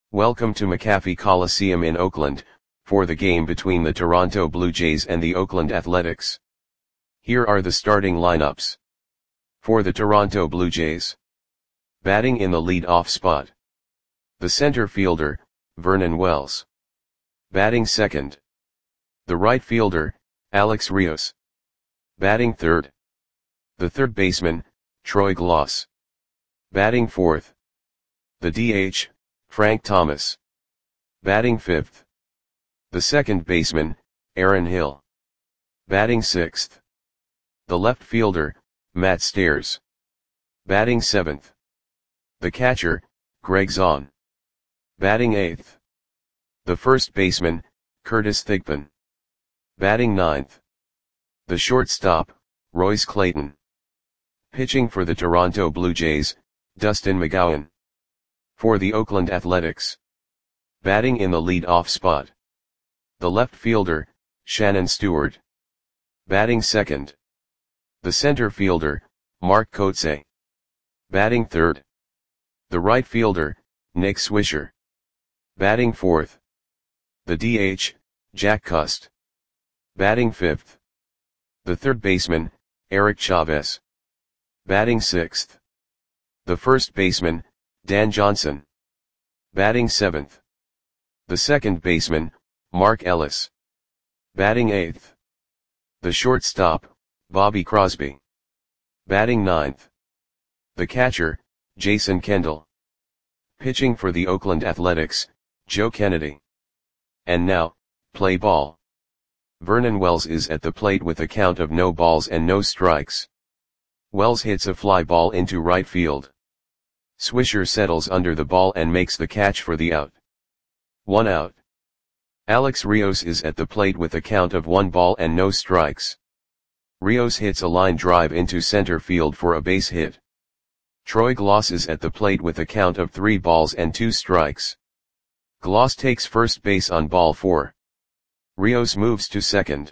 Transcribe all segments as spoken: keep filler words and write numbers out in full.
Welcome to McAfee Coliseum in Oakland, for the game between the Toronto Blue Jays and the Oakland Athletics. Here are the starting lineups. For the Toronto Blue Jays. Batting in the lead-off spot. The center fielder, Vernon Wells. Batting second. The right fielder, Alex Rios. Batting third. The third baseman, Troy Glaus. Batting fourth. The D H, Frank Thomas. Batting fifth. The second baseman, Aaron Hill. Batting sixth. The left fielder, Matt Stairs. Batting seventh. The catcher, Greg Zaun. Batting eighth. The first baseman, Curtis Thigpen. Batting ninth. The shortstop, Royce Clayton. Pitching for the Toronto Blue Jays, Dustin McGowan. For the Oakland Athletics. Batting in the lead-off spot. The left fielder, Shannon Stewart. Batting second. The center fielder, Mark Kotsay. Batting third. The right fielder, Nick Swisher. Batting fourth. The D H, Jack Cust. Batting fifth. The third baseman, Eric Chavez. Batting sixth. The first baseman, Dan Johnson. Batting seventh. The second baseman, Mark Ellis. Batting eighth. The shortstop, Bobby Crosby. Batting ninth. The catcher, Jason Kendall. Pitching for the Oakland Athletics, Joe Kennedy. And now, play ball. Vernon Wells is at the plate with a count of no balls and no strikes. Wells hits a fly ball into right field. Swisher settles under the ball and makes the catch for the out. One out. Alex Rios is at the plate with a count of one ball and no strikes. Rios hits a line drive into center field for a base hit. Troy Glaus is at the plate with a count of three balls and two strikes. Glaus takes first base on ball four. Rios moves to second.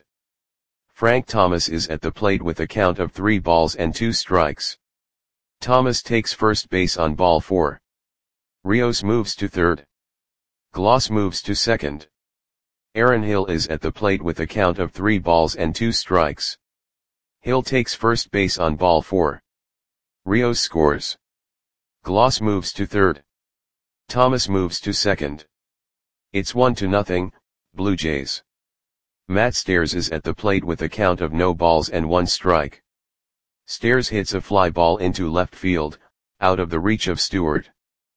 Frank Thomas is at the plate with a count of three balls and two strikes. Thomas takes first base on ball four. Rios moves to third. Glaus moves to second. Aaron Hill is at the plate with a count of three balls and two strikes. Hill takes first base on ball four. Rios scores. Glaus moves to third. Thomas moves to second. It's one to nothing, Blue Jays. Matt Stairs is at the plate with a count of no balls and one strike. Stairs hits a fly ball into left field, out of the reach of Stewart.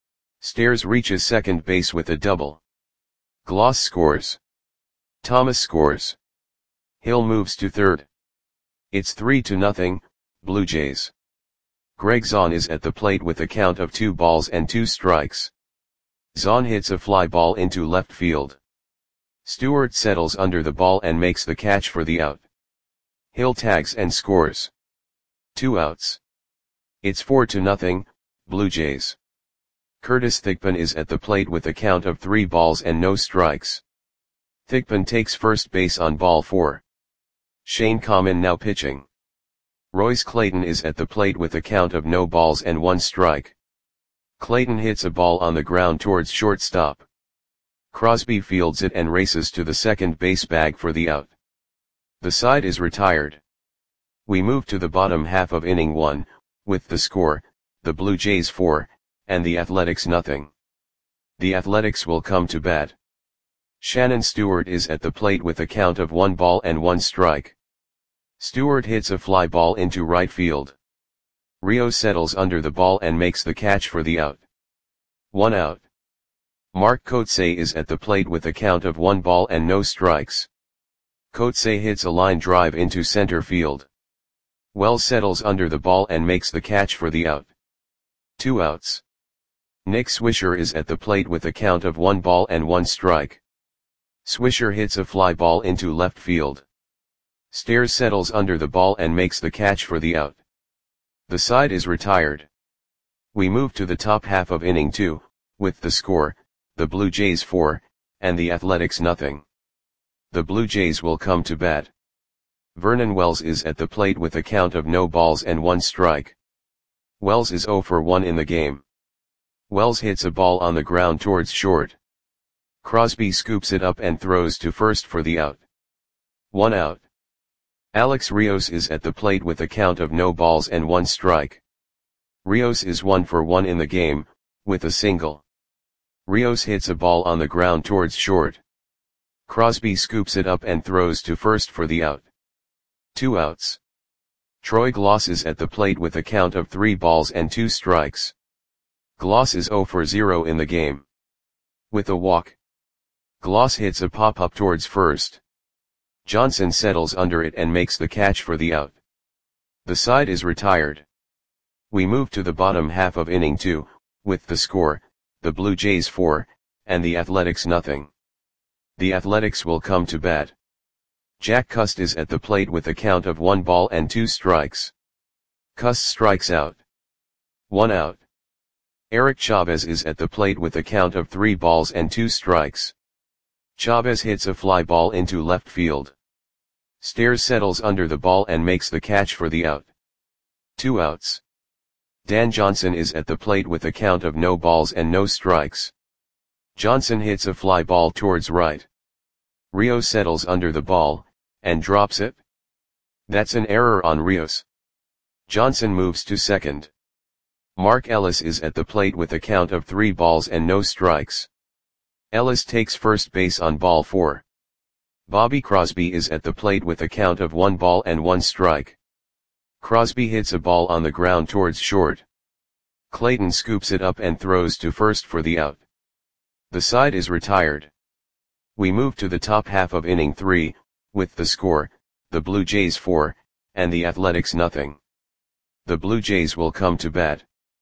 Stairs reaches second base with a double. Glaus scores. Thomas scores. Hill moves to third. It's three to nothing, Blue Jays. Greg Zaun is at the plate with a count of two balls and two strikes. Zaun hits a fly ball into left field. Stewart settles under the ball and makes the catch for the out. Hill tags and scores. Two outs. It's four to nothing, Blue Jays. Curtis Thigpen is at the plate with a count of three balls and no strikes. Thigpen takes first base on ball four. Shane Common now pitching. Royce Clayton is at the plate with a count of no balls and one strike. Clayton hits a ball on the ground towards shortstop. Crosby fields it and races to the second base bag for the out. The side is retired. We move to the bottom half of inning one, with the score, the Blue Jays four, and the Athletics nothing. The Athletics will come to bat. Shannon Stewart is at the plate with a count of one ball and one strike. Stewart hits a fly ball into right field. Rios settles under the ball and makes the catch for the out. One out. Mark Kotsay is at the plate with a count of one ball and no strikes. Kotsay hits a line drive into center field. Wells settles under the ball and makes the catch for the out. Two outs. Nick Swisher is at the plate with a count of one ball and one strike. Swisher hits a fly ball into left field. Stairs settles under the ball and makes the catch for the out. The side is retired. We move to the top half of inning two, with the score, the Blue Jays four, and the Athletics nothing. The Blue Jays will come to bat. Vernon Wells is at the plate with a count of no balls and one strike. Wells is zero for one in the game. Wells hits a ball on the ground towards short. Crosby scoops it up and throws to first for the out. One out. Alex Rios is at the plate with a count of no balls and one strike. Rios is one for one in the game, with a single. Rios hits a ball on the ground towards short. Crosby scoops it up and throws to first for the out. Two outs. Troy Gloss is at the plate with a count of three balls and two strikes. Gloss is zero for zero in the game. With a walk. Gloss hits a pop-up towards first. Johnson settles under it and makes the catch for the out. The side is retired. We move to the bottom half of inning two, with the score, the Blue Jays four, and the Athletics nothing. The Athletics will come to bat. Jack Cust is at the plate with a count of one ball and two strikes. Cust strikes out. One out. Eric Chavez is at the plate with a count of three balls and two strikes. Chavez hits a fly ball into left field. Stairs settles under the ball and makes the catch for the out. Two outs. Dan Johnson is at the plate with a count of no balls and no strikes. Johnson hits a fly ball towards right. Rios settles under the ball, and drops it. That's an error on Rios. Johnson moves to second. Mark Ellis is at the plate with a count of three balls and no strikes. Ellis takes first base on ball four. Bobby Crosby is at the plate with a count of one ball and one strike. Crosby hits a ball on the ground towards short. Clayton scoops it up and throws to first for the out. The side is retired. We move to the top half of inning three, with the score, the Blue Jays four, and the Athletics nothing. The Blue Jays will come to bat.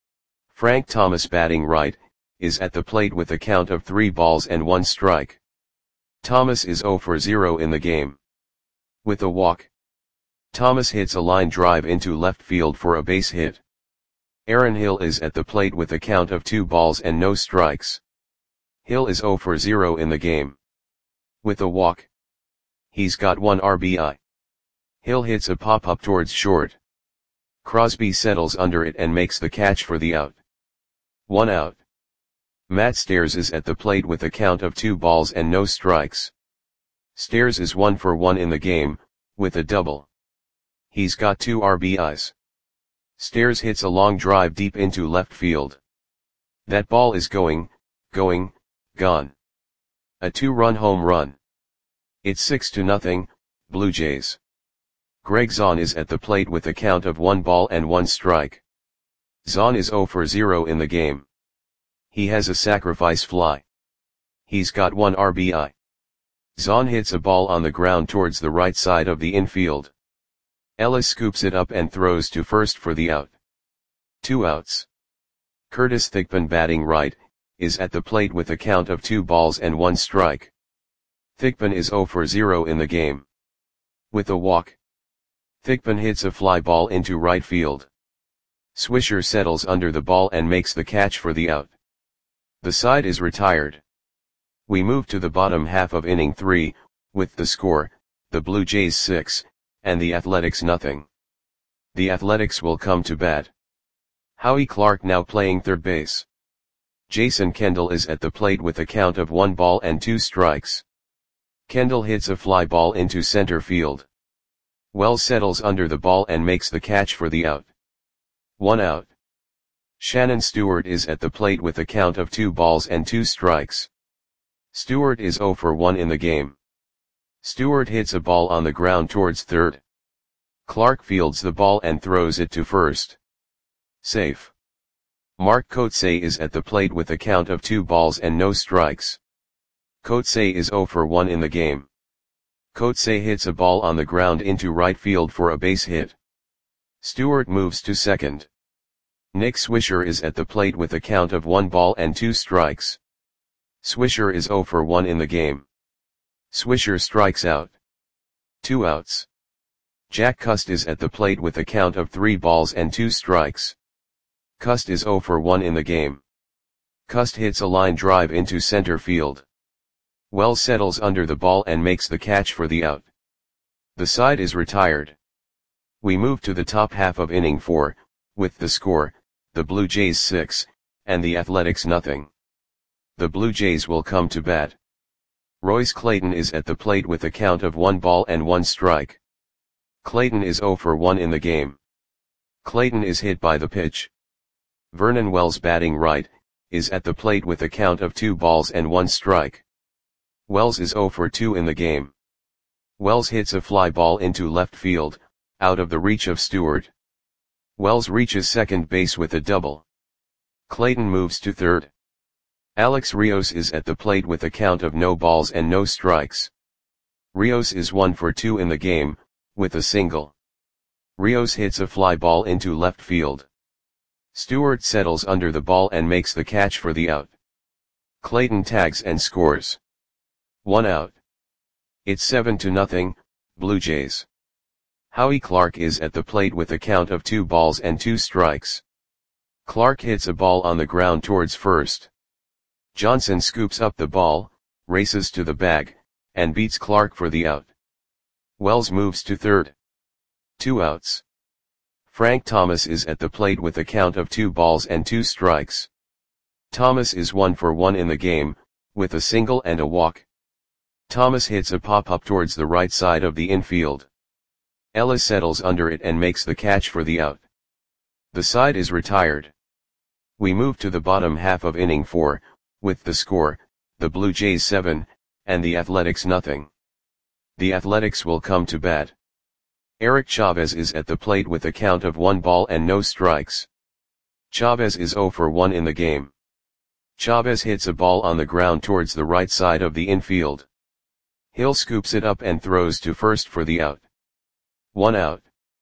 Frank Thomas, batting right, is at the plate with a count of three balls and one strike. Thomas is zero for zero in the game. With a walk. Thomas hits a line drive into left field for a base hit. Aaron Hill is at the plate with a count of two balls and no strikes. Hill is zero for zero in the game. With a walk. He's got one R B I. Hill hits a pop-up towards short. Crosby settles under it and makes the catch for the out. One out. Matt Stairs is at the plate with a count of two balls and no strikes. Stairs is one for one in the game, with a double. He's got two R B Is. Stairs hits a long drive deep into left field. That ball is going, going, gone. A two-run home run. It's six to nothing, Blue Jays. Greg Zahn is at the plate with a count of one ball and one strike. Zahn is zero for zero in the game. He has a sacrifice fly. He's got one R B I. Zahn hits a ball on the ground towards the right side of the infield. Ellis scoops it up and throws to first for the out. Two outs. Curtis Thigpen, batting right, is at the plate with a count of two balls and one strike. Thigpen is zero for zero in the game. With a walk. Thigpen hits a fly ball into right field. Swisher settles under the ball and makes the catch for the out. The side is retired. We move to the bottom half of inning three, with the score, the Blue Jays six, and the Athletics nothing. The Athletics will come to bat. Howie Clark now playing third base. Jason Kendall is at the plate with a count of one ball and two strikes. Kendall hits a fly ball into center field. Wells settles under the ball and makes the catch for the out. One out. Shannon Stewart is at the plate with a count of two balls and two strikes. Stewart is zero for one in the game. Stewart hits a ball on the ground towards third. Clark fields the ball and throws it to first. Safe. Mark Kotsay is at the plate with a count of two balls and no strikes. Kotsay is zero for one in the game. Kotsay hits a ball on the ground into right field for a base hit. Stewart moves to second. Nick Swisher is at the plate with a count of one ball and two strikes. Swisher is zero for one in the game. Swisher strikes out. Two outs. Jack Cust is at the plate with a count of three balls and two strikes. Cust is zero for one in the game. Cust hits a line drive into center field. Wells settles under the ball and makes the catch for the out. The side is retired. We move to the top half of inning four, with the score, the Blue Jays six, and the Athletics nothing. The Blue Jays will come to bat. Royce Clayton is at the plate with a count of one ball and one strike. Clayton is oh for one in the game. Clayton is hit by the pitch. Vernon Wells, batting right, is at the plate with a count of two balls and one strike. Wells is oh for two in the game. Wells hits a fly ball into left field, out of the reach of Stewart. Wells reaches second base with a double. Clayton moves to third. Alex Rios is at the plate with a count of no balls and no strikes. Rios is one for two in the game, with a single. Rios hits a fly ball into left field. Stewart settles under the ball and makes the catch for the out. Clayton tags and scores. One out. It's seven to nothing, Blue Jays. Howie Clark is at the plate with a count of two balls and two strikes. Clark hits a ball on the ground towards first. Johnson scoops up the ball, races to the bag, and beats Clark for the out. Wells moves to third. Two outs. Frank Thomas is at the plate with a count of two balls and two strikes. Thomas is one for one in the game, with a single and a walk. Thomas hits a pop-up towards the right side of the infield. Ellis settles under it and makes the catch for the out. The side is retired. We move to the bottom half of inning four, with the score, the Blue Jays seven, and the Athletics nothing. The Athletics will come to bat. Eric Chavez is at the plate with a count of one ball and no strikes. Chavez is oh for one in the game. Chavez hits a ball on the ground towards the right side of the infield. Hill scoops it up and throws to first for the out. One out.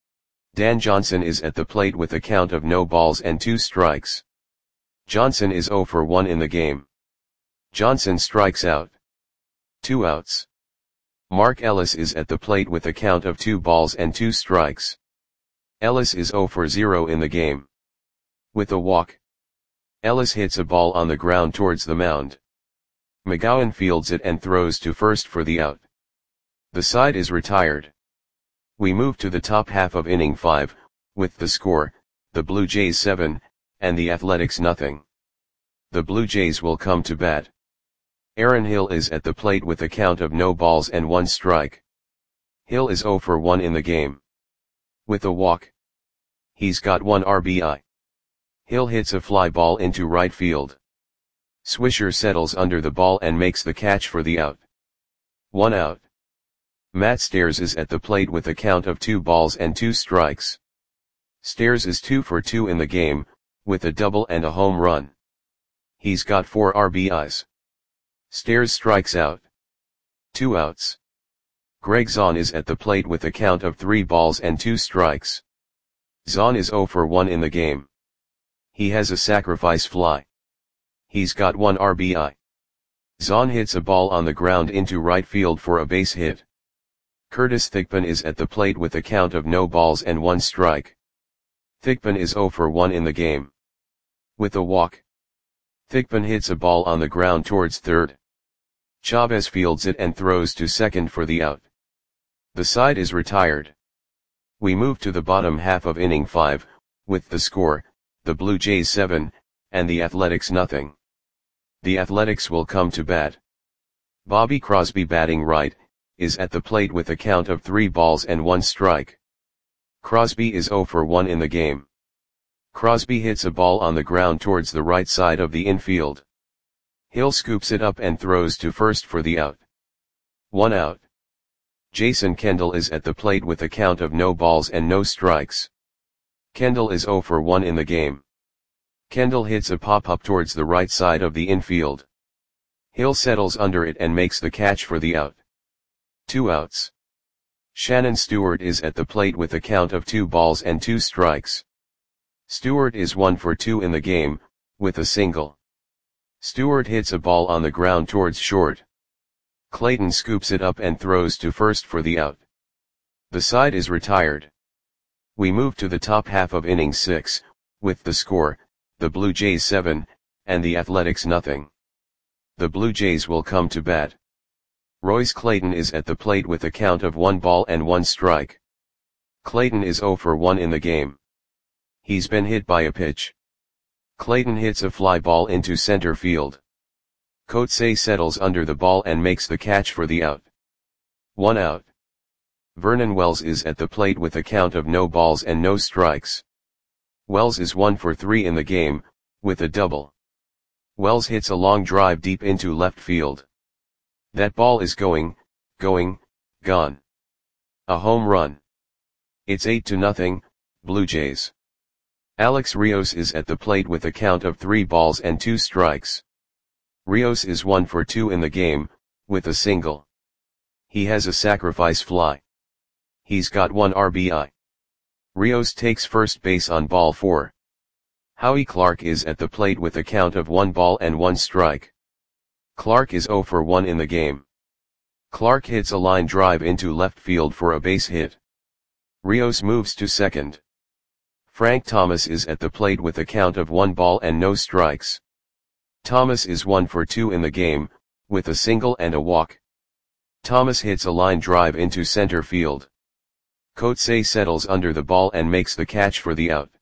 Dan Johnson is at the plate with a count of no balls and two strikes. Johnson is oh for one in the game. Johnson strikes out. Two outs. Mark Ellis is at the plate with a count of two balls and two strikes. Ellis is oh for zero in the game. With a walk. Ellis hits a ball on the ground towards the mound. McGowan fields it and throws to first for the out. The side is retired. We move to the top half of inning five, with the score, the Blue Jays seven, and the Athletics nothing. The Blue Jays will come to bat. Aaron Hill is at the plate with a count of no balls and one strike. Hill is oh for one in the game. With a walk. He's got one R B I. Hill hits a fly ball into right field. Swisher settles under the ball and makes the catch for the out. One out. Matt Stairs is at the plate with a count of two balls and two strikes. Stairs is two for two in the game, with a double and a home run. He's got four R B Is. Stairs strikes out. Two outs. Greg Zahn is at the plate with a count of three balls and two strikes. Zahn is oh for one in the game. He has a sacrifice fly. He's got one R B I. Zahn hits a ball on the ground into right field for a base hit. Curtis Thigpen is at the plate with a count of no balls and one strike. Thigpen is oh for one in the game. With a walk. Thigpen hits a ball on the ground towards third. Chavez fields it and throws to second for the out. The side is retired. We move to the bottom half of inning five, with the score, the Blue Jays seven, and the Athletics nothing. The Athletics will come to bat. Bobby Crosby, batting right, is at the plate with a count of three balls and one strike. Crosby is oh for one in the game. Crosby hits a ball on the ground towards the right side of the infield. Hill scoops it up and throws to first for the out. One out. Jason Kendall is at the plate with a count of no balls and no strikes. Kendall is oh for one in the game. Kendall hits a pop-up towards the right side of the infield. Hill settles under it and makes the catch for the out. Two outs. Shannon Stewart is at the plate with a count of two balls and two strikes. Stewart is one for two in the game, with a single. Stewart hits a ball on the ground towards short. Clayton scoops it up and throws to first for the out. The side is retired. We move to the top half of inning six, with the score, the Blue Jays seven, and the Athletics nothing. The Blue Jays will come to bat. Royce Clayton is at the plate with a count of one ball and one strike. Clayton is oh for one in the game. He's been hit by a pitch. Clayton hits a fly ball into center field. Coetzee settles under the ball and makes the catch for the out. One out. Vernon Wells is at the plate with a count of no balls and no strikes. Wells is one for three in the game, with a double. Wells hits a long drive deep into left field. That ball is going, going, gone. A home run. It's eight to nothing, Blue Jays. Alex Rios is at the plate with a count of three balls and two strikes. Rios is one for two in the game, with a single. He has a sacrifice fly. He's got one R B I. Rios takes first base on ball four. Howie Clark is at the plate with a count of one ball and one strike. Clark is zero for one in the game. Clark hits a line drive into left field for a base hit. Rios moves to second. Frank Thomas is at the plate with a count of one ball and no strikes. Thomas is one for two in the game, with a single and a walk. Thomas hits a line drive into center field. Coetzee settles under the ball and makes the catch for the out.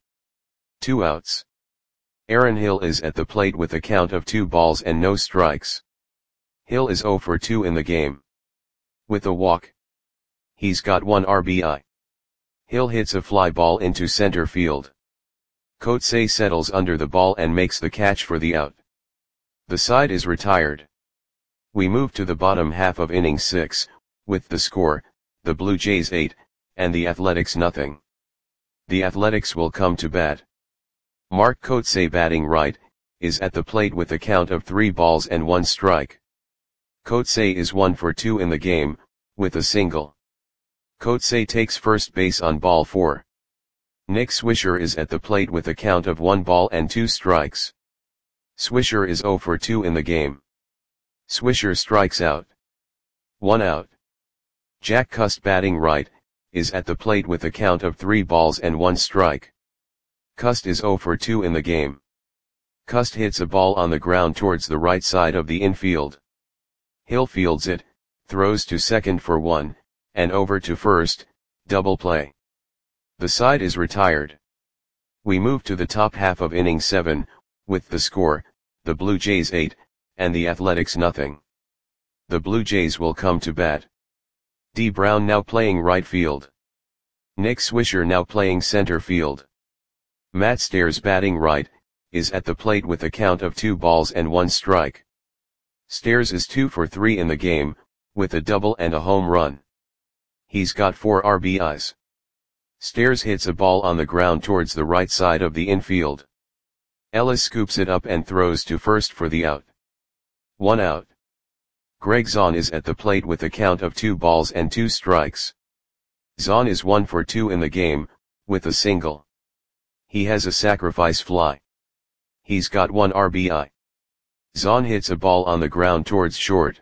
Two outs. Aaron Hill is at the plate with a count of two balls and no strikes. Hill is zero for two in the game. With a walk. He's got one R B I. Hill hits a fly ball into center field. Coetzee settles under the ball and makes the catch for the out. The side is retired. We move to the bottom half of inning six, with the score, the Blue Jays eight, and the Athletics nothing. The Athletics will come to bat. Mark Coetzee, batting right, is at the plate with a count of three balls and one strike. Coetzee is one for two in the game, with a single. Coetzee takes first base on ball four. Nick Swisher is at the plate with a count of one ball and two strikes. Swisher is zero for two in the game. Swisher strikes out. One out. Jack Cust, batting right, is at the plate with a count of three balls and one strike. Cust is zero for two in the game. Cust hits a ball on the ground towards the right side of the infield. Hill fields it, throws to second for one, and over to first, double play. The side is retired. We move to the top half of inning seven, with the score, the Blue Jays eight, and the Athletics nothing. The Blue Jays will come to bat. D. Brown now playing right field. Nick Swisher now playing center field. Matt Stairs, batting right, is at the plate with a count of two balls and one strike. Stairs is two for three in the game, with a double and a home run. He's got four R B Is. Stairs hits a ball on the ground towards the right side of the infield. Ellis scoops it up and throws to first for the out. One out. Greg Zahn is at the plate with a count of two balls and two strikes. Zahn is one for two in the game, with a single. He has a sacrifice fly. He's got one R B I. Zahn hits a ball on the ground towards short.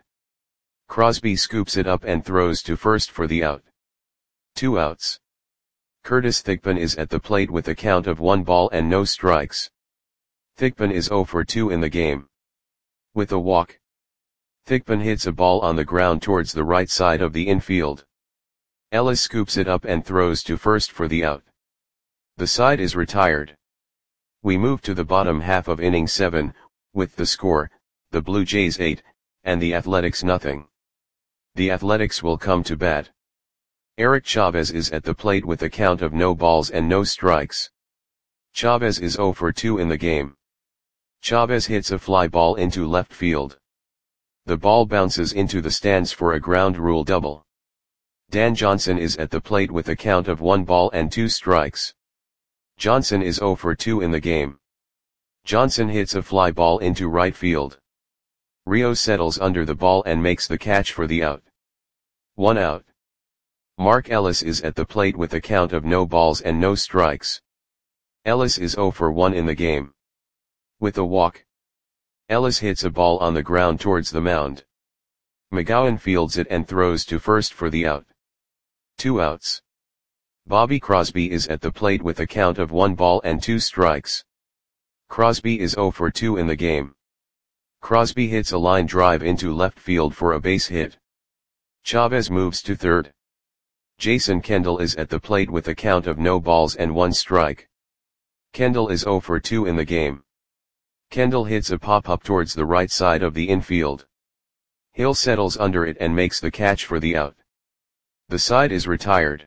Crosby scoops it up and throws to first for the out. Two outs. Curtis Thigpen is at the plate with a count of one ball and no strikes. Thigpen is zero for two in the game. With a walk. Thigpen hits a ball on the ground towards the right side of the infield. Ellis scoops it up and throws to first for the out. The side is retired. We move to the bottom half of inning seven, with the score, the Blue Jays eight, and the Athletics nothing. The Athletics will come to bat. Eric Chavez is at the plate with a count of no balls and no strikes. Chavez is zero for two in the game. Chavez hits a fly ball into left field. The ball bounces into the stands for a ground rule double. Dan Johnson is at the plate with a count of one ball and two strikes. Johnson is zero for two in the game. Johnson hits a fly ball into right field. Rio settles under the ball and makes the catch for the out. One out. Mark Ellis is at the plate with a count of no balls and no strikes. Ellis is zero for one in the game. With a walk. Ellis hits a ball on the ground towards the mound. McGowan fields it and throws to first for the out. Two outs. Bobby Crosby is at the plate with a count of one ball and two strikes. Crosby is zero for two in the game. Crosby hits a line drive into left field for a base hit. Chavez moves to third. Jason Kendall is at the plate with a count of no balls and one strike. Kendall is zero for two in the game. Kendall hits a pop-up towards the right side of the infield. Hill settles under it and makes the catch for the out. The side is retired.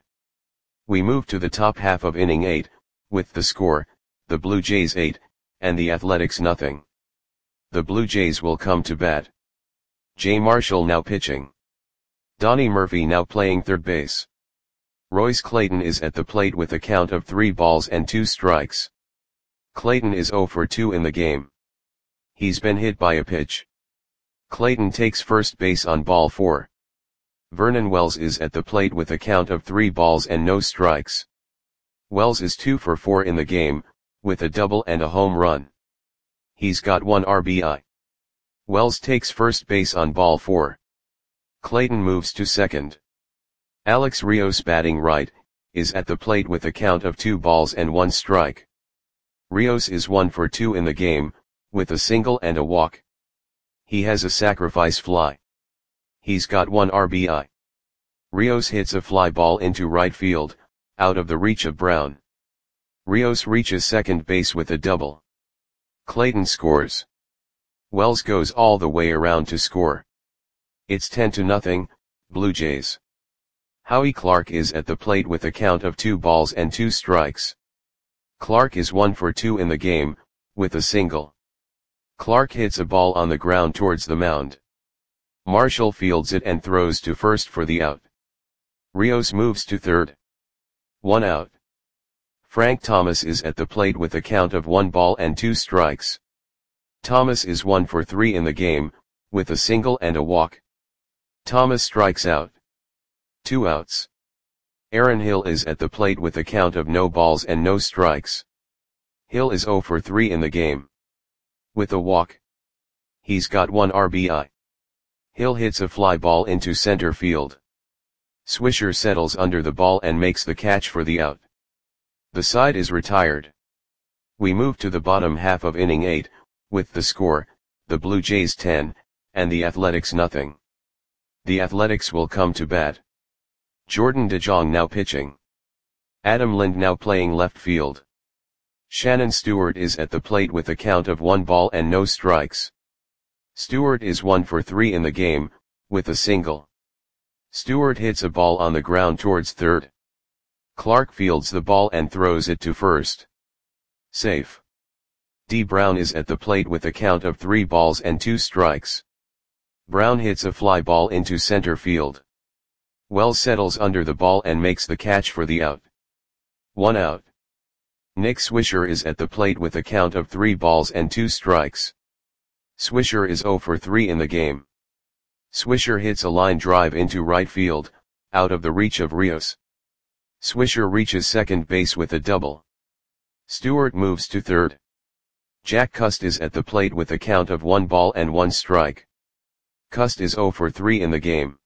We move to the top half of inning eight, with the score, the Blue Jays eight, and the Athletics nothing. The Blue Jays will come to bat. Jay Marshall now pitching. Donnie Murphy now playing third base. Royce Clayton is at the plate with a count of three balls and two strikes. Clayton is oh for two in the game. He's been hit by a pitch. Clayton takes first base on ball four. Vernon Wells is at the plate with a count of three balls and no strikes. Wells is two for four in the game, with a double and a home run. He's got one R B I. Wells takes first base on ball four. Clayton moves to second. Alex Rios, batting right, is at the plate with a count of two balls and one strike. Rios is one for two in the game, with a single and a walk. He has a sacrifice fly. He's got one R B I. Rios hits a fly ball into right field, out of the reach of Brown. Rios reaches second base with a double. Clayton scores. Wells goes all the way around to score. It's ten to nothing, Blue Jays. Howie Clark is at the plate with a count of two balls and two strikes. Clark is one for two in the game, with a single. Clark hits a ball on the ground towards the mound. Marshall fields it and throws to first for the out. Rios moves to third. One out. Frank Thomas is at the plate with a count of one ball and two strikes. Thomas is one for three in the game, with a single and a walk. Thomas strikes out. Two outs. Aaron Hill is at the plate with a count of no balls and no strikes. Hill is oh for three in the game. With a walk. He's got one R B I. Hill hits a fly ball into center field. Swisher settles under the ball and makes the catch for the out. The side is retired. We move to the bottom half of inning eight, with the score, the Blue Jays ten, and the Athletics nothing. The Athletics will come to bat. Jordan DeJong now pitching. Adam Lind now playing left field. Shannon Stewart is at the plate with a count of one ball and no strikes. Stewart is one for three in the game, with a single. Stewart hits a ball on the ground towards third. Clark fields the ball and throws it to first. Safe. D. Brown is at the plate with a count of three balls and two strikes. Brown hits a fly ball into center field. Wells settles under the ball and makes the catch for the out. One out. Nick Swisher is at the plate with a count of three balls and two strikes. Swisher is oh for three in the game. Swisher hits a line drive into right field, out of the reach of Rios. Swisher reaches second base with a double. Stewart moves to third. Jack Cust is at the plate with a count of one ball and one strike. Cust is oh for three in the game.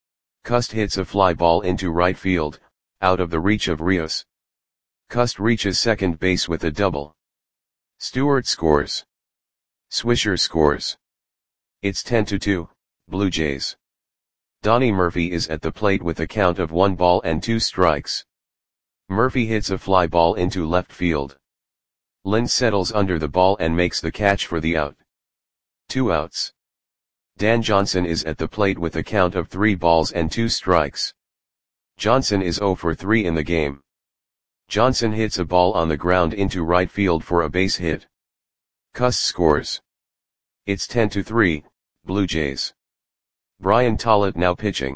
Cust hits a fly ball into right field, out of the reach of Rios. Cust reaches second base with a double. Stewart scores. Swisher scores. It's ten to two, Blue Jays. Donnie Murphy is at the plate with a count of one ball and two strikes. Murphy hits a fly ball into left field. Lind settles under the ball and makes the catch for the out. Two outs. Dan Johnson is at the plate with a count of three balls and two strikes. Johnson is oh for three in the game. Johnson hits a ball on the ground into right field for a base hit. Cust scores. It's ten to three, Blue Jays. Brian Tollett now pitching.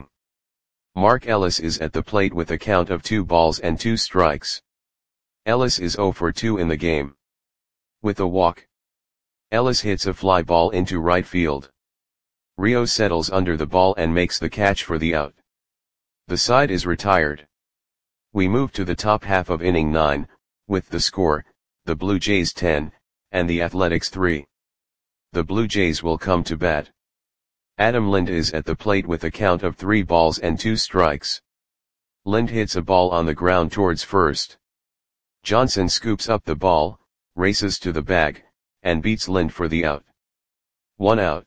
Mark Ellis is at the plate with a count of two balls and two strikes. Ellis is oh for two in the game. With a walk. Ellis hits a fly ball into right field. Rio settles under the ball and makes the catch for the out. The side is retired. We move to the top half of inning nine, with the score, the Blue Jays ten, and the Athletics three. The Blue Jays will come to bat. Adam Lind is at the plate with a count of three balls and two strikes. Lind hits a ball on the ground towards first. Johnson scoops up the ball, races to the bag, and beats Lind for the out. One out.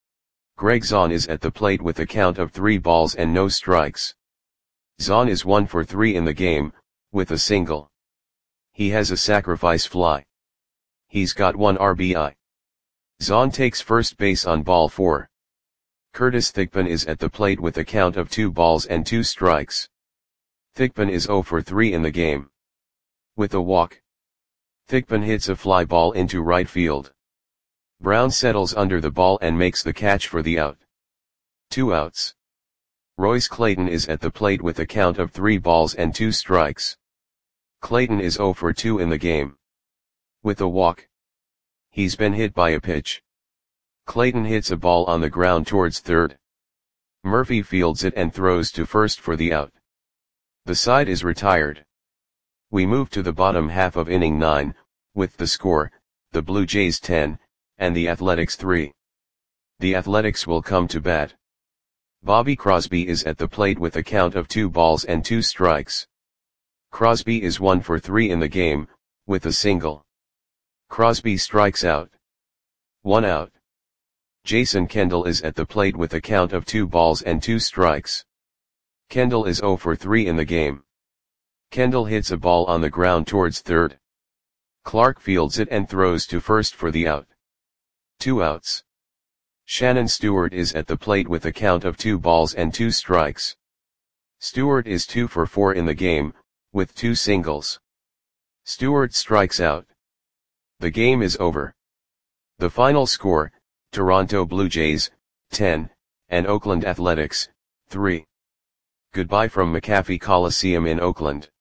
Greg Zahn is at the plate with a count of three balls and no strikes. Zahn is one for three in the game, with a single. He has a sacrifice fly. He's got one R B I. Zahn takes first base on ball four. Curtis Thigpen is at the plate with a count of two balls and two strikes. Thigpen is zero for three in the game. With a walk, Thigpen hits a fly ball into right field. Brown settles under the ball and makes the catch for the out. Two outs. Royce Clayton is at the plate with a count of three balls and two strikes. Clayton is zero for two in the game. With a walk, he's been hit by a pitch. Clayton hits a ball on the ground towards third. Murphy fields it and throws to first for the out. The side is retired. We move to the bottom half of inning nine, with the score, the Blue Jays ten, and the Athletics three. The Athletics will come to bat. Bobby Crosby is at the plate with a count of two balls and two strikes. Crosby is one for three in the game, with a single. Crosby strikes out. One out. Jason Kendall is at the plate with a count of two balls and two strikes. Kendall is zero for three in the game. Kendall hits a ball on the ground towards third. Clark fields it and throws to first for the out. Two outs. Shannon Stewart is at the plate with a count of two balls and two strikes. Stewart is two for four in the game, with two singles. Stewart strikes out. The game is over. The final score, Toronto Blue Jays, ten, and Oakland Athletics, three. Goodbye from McAfee Coliseum in Oakland.